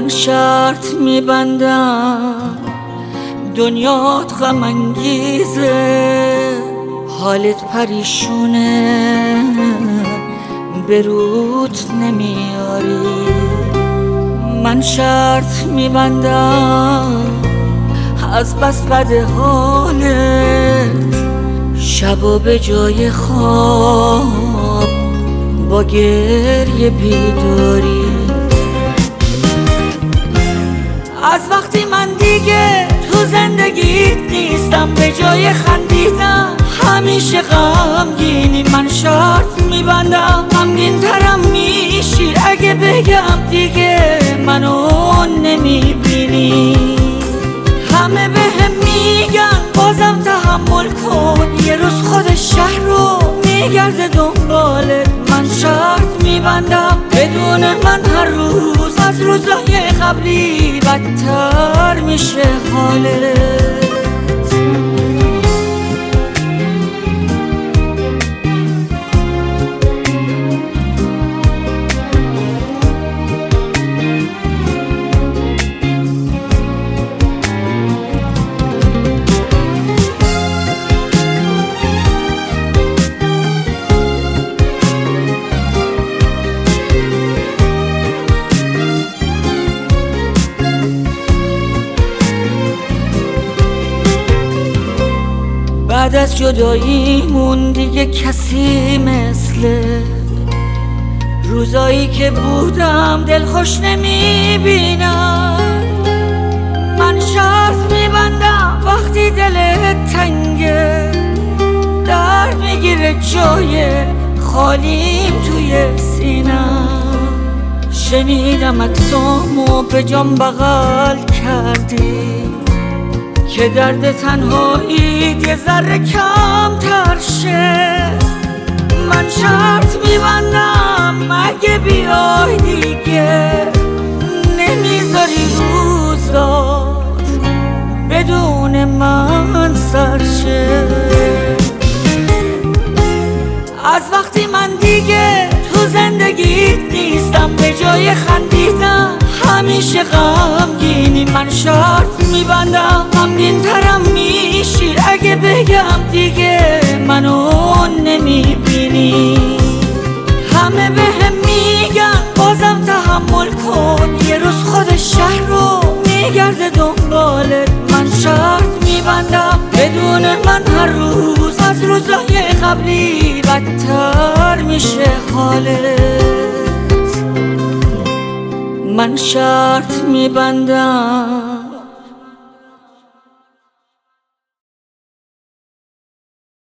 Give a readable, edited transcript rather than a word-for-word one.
من شرط میبندم دنیات غم انگیزه، حالت پریشونه به روت نمیاری. من شرط میبندم از بس بد حالت شبا به جای خواب با گریه بیداری. از وقتی من دیگه تو زندگیت نیستم، به جای خندیدن همیشه غمگینی. من شرط میبندم غمگین ترم میشی اگه بگم دیگه منو نمیبینی. همه بهم میگن بازم تحمل کن، یه روز خود شهر رو میگرده دنبالت. من شرط میبندم بدون من هر روز از روزای قبلی بدتر میشه حالت. بعد از جداییمون دیگه کسی مثل روزایی که بودم دلخوش نمیبینم. من شرط میبندم وقتی دلت تنگه درد میگیره جای خالیم توی سینم. شنیدم عکسامو به جام بغل کردی که درد تنهایی یه ذره کم تر شه. من شرط میبندم اگه بیای دیگه نمیذاری روزات بدون من سر شه. از وقتی من دیگه تو زندگیت نیستم، به جای خندیدن همیشه غمگینی. من شرط میبندم غمگین ترم میشی اگه بگم دیگه منو نمیبینی. همه بهم میگن بازم تحمل کن، یه روز خود شهر رو میگرده دنبالت. من شرط میبندم بدون من هر روز از روزای قبلی بدتر میشه حالت. من شرط میبندم